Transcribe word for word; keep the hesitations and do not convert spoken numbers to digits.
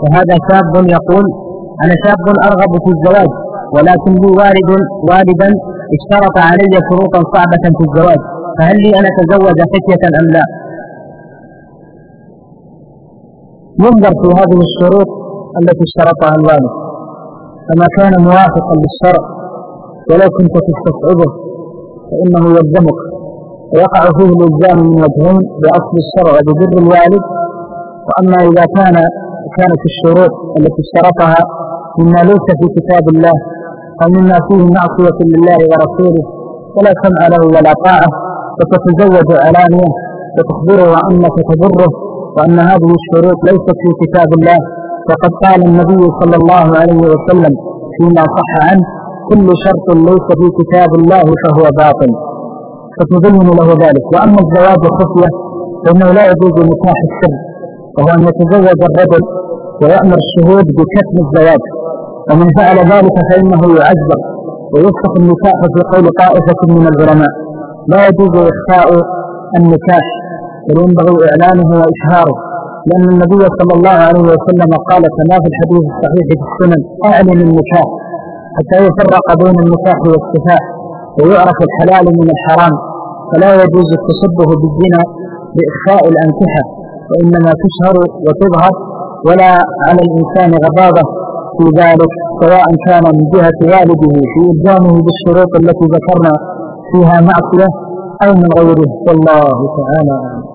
وهذا شاب يقول: أنا شاب أرغب في الزواج، ولكن لي والد والدا اشترط علي شروطا صعبة في الزواج، فهل لي أن أتزوج خشية أم لا؟ ينظر في هذه الشروط التي اشترطها الوالد، فما كان موافقا للشرع ولو كنت تستصعبه فإنه يلزمك، ويقع فيه الإلزام من وجهين: بأصل الشرع وببر الوالد. وأما إذا كان كانت الشروط التي اشترطها مما ليس في كتاب الله أو مما فيه معصية لله ورسوله ولا سمع له ولا طاعة، فتتزوج علانية وتخبره أنك تضره وأن هذه الشروط ليست في كتاب الله. وقد قال النبي صلى الله عليه وسلم فيما صح عنه: كل شرط ليس في كتاب الله فهو باطل، فتبين له ذلك. وأما الزواج خفية فإنه لا يجوز نكاح السر، وهو أن يتزوج الرجل ويأمر الشهود بكتم الزواج، ومن فعل ذلك فإنه يعذب ويفسخ النكاح في قول طائفة من العلماء. لا يجوز إخفاء النكاح، بل ينبغي إعلانه وإشهاره، لأن النبي صلى الله عليه وسلم قال كما في الحديث الصحيح في السنن: أعلن النكاح حتى يفرق بين النكاح والسفاح ويعرف الحلال من الحرام. فلا يجوز التشبه بالزنا بإخفاء الأنكحة، وإنما تشهر وتظهر، ولا على الإنسان غضاضة في ذلك، سواء كان من جهة والده في إلزامه بالشروط التي ذكرنا فيها معصية أو من غيره. والله تعالى.